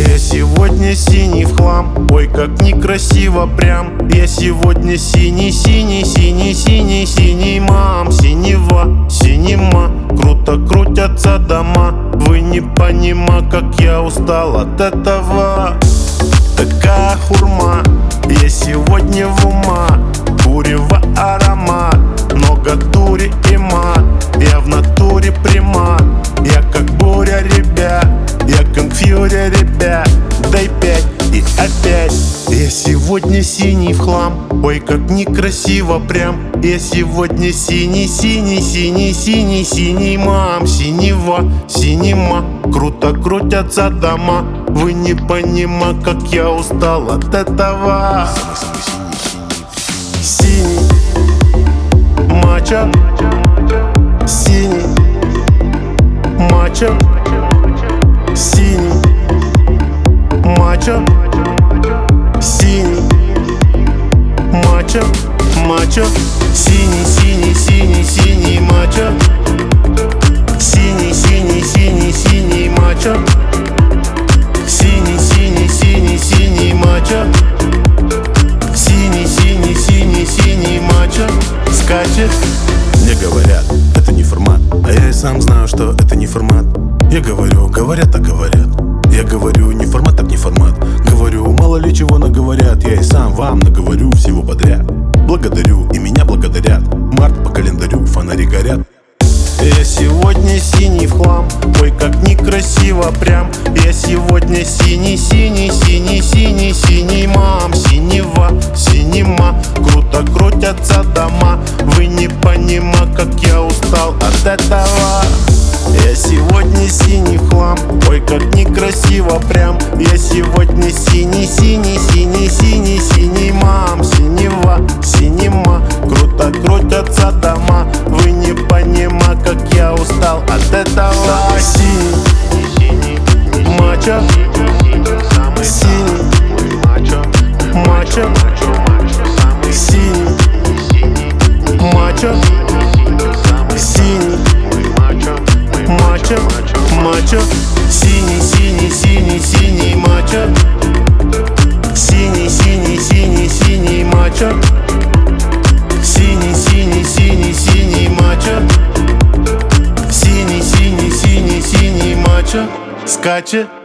Я сегодня синий в хлам, ой, как некрасиво прям. Я сегодня синий, синий, синий, синий, синий, мам. Синева, синема, круто крутятся дома. Вы не понима, как я устал от этого. Такая хурма, я сегодня в ума. Курево аромат, много дури и мат. Я в натуре примат, я как буря, ребят. Я как фьюри, ребят. Дай 5 и опять. Я сегодня синий в хлам, ой, как некрасиво прям. Я сегодня синий, синий, синий, синий, синий, мам. Синева, синема, круто крутятся дома. Вы не понима, как я устал от этого. Синий мачо, синий мачо, синий мачо, синий мачо, мачо, синий, синий, синий, синий мачо, синий, синий, синий, синий мачо, синий, синий, синий, синий мачо, синий, синий, синий, синий мачо скачет. Мне говорят, это не формат, а я и сам знаю, что это не формат. Я говорю, говорят, так говорят. Я говорю, не формат, так не формат. Говорю, мало ли чего наговорят. Я и сам вам наговорю всего подряд. Благодарю, и меня благодарят. Март по календарю, фонари горят. Я сегодня синий в хлам, ой, как некрасиво прям. Я сегодня синий, синий, синий, синий, синий, мам. Синева, синема, круто крутятся дома. Вы не понима, как я устал от этого. Я сегодня синий в хлам, ой, как некрасиво прям. Я сегодня синий, синий, синий, синий, синий, мам. Синева, синема, круто крутятся дома. Вы не понима, как я устал от этого. Синий мачо, синий мачо, синий мачо, синий мачо, мачо, синий, синий, синий, синий мачо, синий, синий, синий, синий мачо, синий, синий, синий, синий мачо, синий, синий, синий, синий мачо скачет.